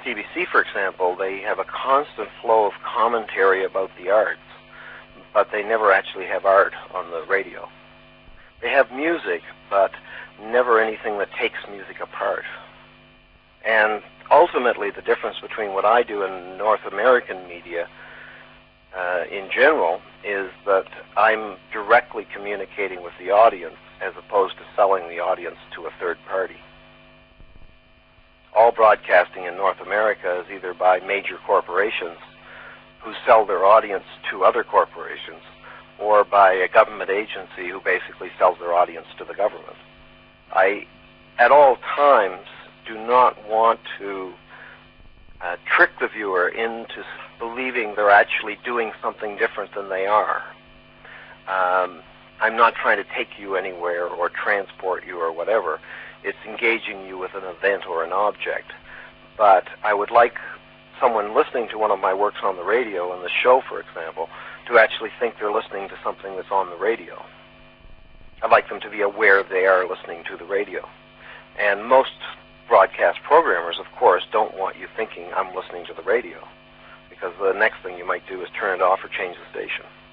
CBC, for example, they have a constant flow of commentary about the arts, but they never actually have art on the radio. They have music, but never anything that takes music apart. And ultimately, the difference between what I do in North American media in general is that I'm directly communicating with the audience as opposed to selling the audience to a third party. All broadcasting in North America is either by major corporations who sell their audience to other corporations, or by a government agency who basically sells their audience to the government. I, at all times, do not want to trick the viewer into believing they're actually doing something different than they are. I'm not trying to take you anywhere or transport you or whatever. It's engaging you with an event or an object. But I would like someone listening to one of my works on the radio, in the show, for example, to actually think they're listening to something that's on the radio. I'd like them to be aware they are listening to the radio. And most broadcast programmers, of course, don't want you thinking I'm listening to the radio, because the next thing you might do is turn it off or change the station.